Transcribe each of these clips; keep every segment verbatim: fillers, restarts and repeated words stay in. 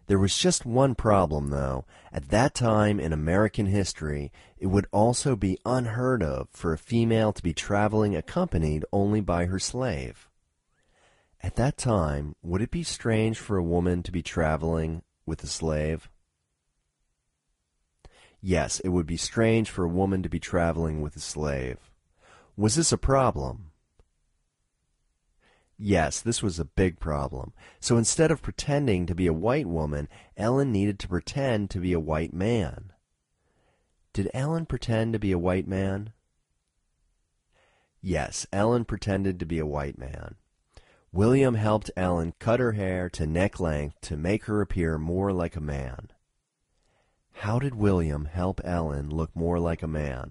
There was just one problem, though. At that time in American history, it would also be unheard of for a female to be traveling accompanied only by her slave. At that time, would it be strange for a woman to be traveling with a slave? Yes, it would be strange for a woman to be traveling with a slave. Was this a problem? Yes, this was a big problem. So instead of pretending to be a white woman, Ellen needed to pretend to be a white man. Did Ellen pretend to be a white man? Yes, Ellen pretended to be a white man. William helped Ellen cut her hair to neck length to make her appear more like a man. How did William help Ellen look more like a man?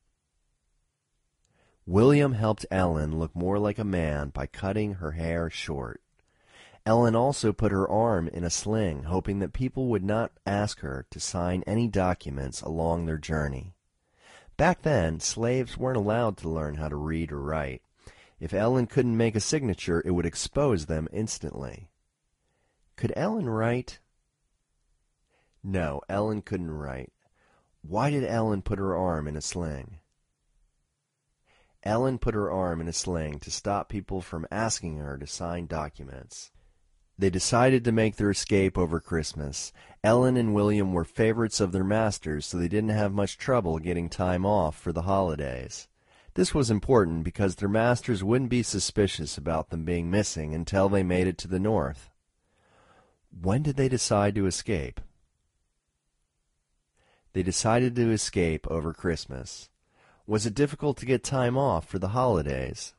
William helped Ellen look more like a man by cutting her hair short. Ellen also put her arm in a sling, hoping that people would not ask her to sign any documents along their journey. Back then, slaves weren't allowed to learn how to read or write. If Ellen couldn't make a signature, it would expose them instantly. Could Ellen write? No, Ellen couldn't write. Why did Ellen put her arm in a sling? Ellen put her arm in a sling to stop people from asking her to sign documents. They decided to make their escape over Christmas. Ellen and William were favorites of their masters, so they didn't have much trouble getting time off for the holidays. This was important because their masters wouldn't be suspicious about them being missing until they made it to the north. When did they decide to escape? They decided to escape over Christmas. Was it difficult to get time off for the holidays?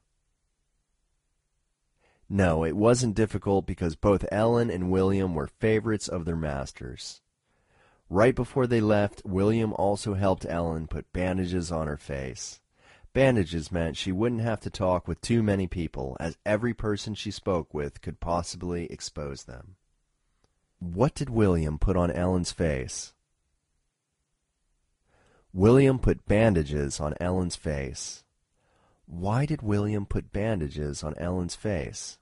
No, it wasn't difficult because both Ellen and William were favorites of their masters. Right before they left, William also helped Ellen put bandages on her face. Bandages meant she wouldn't have to talk with too many people, as every person she spoke with could possibly expose them. What did William put on Ellen's face? William put bandages on Ellen's face. Why did William put bandages on Ellen's face?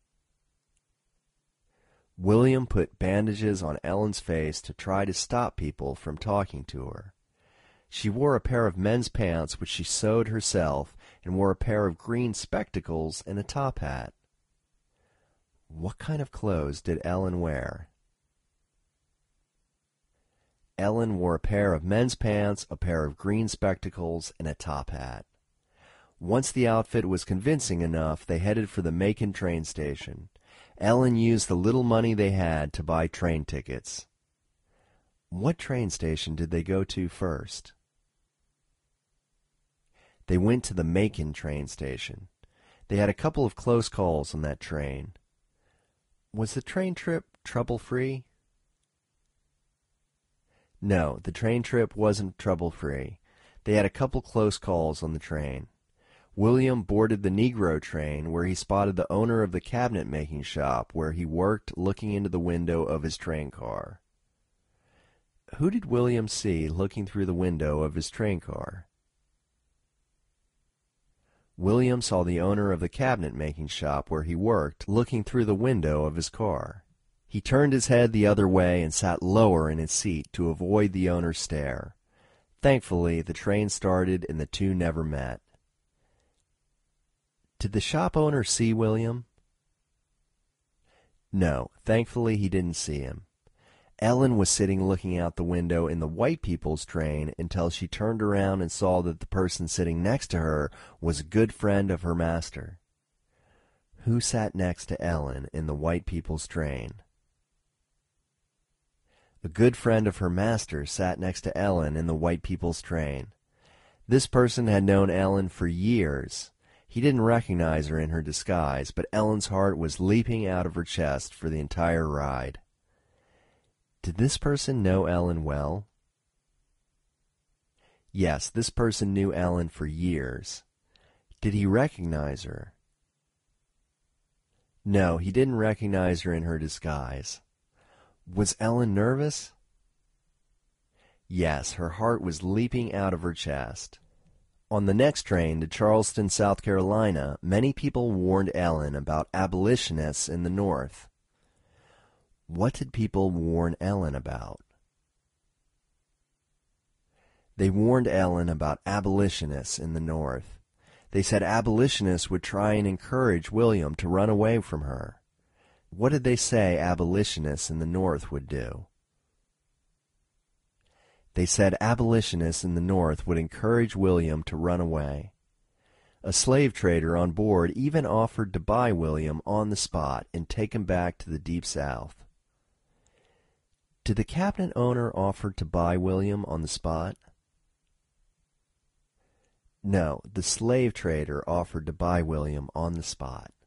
William put bandages on Ellen's face to try to stop people from talking to her. She wore a pair of men's pants which she sewed herself and wore a pair of green spectacles and a top hat. What kind of clothes did Ellen wear? Ellen wore a pair of men's pants, a pair of green spectacles, and a top hat. Once the outfit was convincing enough, they headed for the Macon train station. Ellen used the little money they had to buy train tickets. What train station did they go to first? They went to the Macon train station. They had a couple of close calls on that train. Was the train trip trouble-free? No, the train trip wasn't trouble-free. They had a couple close calls on the train. William boarded the Negro train, where he spotted the owner of the cabinet-making shop where he worked looking into the window of his train car. Who did William see looking through the window of his train car? William saw the owner of the cabinet-making shop where he worked looking through the window of his car. He turned his head the other way and sat lower in his seat to avoid the owner's stare. Thankfully, the train started and the two never met. Did the shop owner see William? No, thankfully he didn't see him. Ellen was sitting looking out the window in the white people's train until she turned around and saw that the person sitting next to her was a good friend of her master. Who sat next to Ellen in the white people's train? A good friend of her master sat next to Ellen in the white people's train. This person had known Ellen for years. He didn't recognize her in her disguise, but Ellen's heart was leaping out of her chest for the entire ride. Did this person know Ellen well? Yes, this person knew Ellen for years. Did he recognize her? No, he didn't recognize her in her disguise. Was Ellen nervous? Yes, her heart was leaping out of her chest. On the next train to Charleston, South Carolina, many people warned Ellen about abolitionists in the North. What did people warn Ellen about? They warned Ellen about abolitionists in the North. They said abolitionists would try and encourage William to run away from her. What did they say abolitionists in the North would do? They said abolitionists in the North would encourage William to run away. A slave trader on board even offered to buy William on the spot and take him back to the Deep South. Did the cabinet owner offer to buy William on the spot? No, the slave trader offered to buy William on the spot.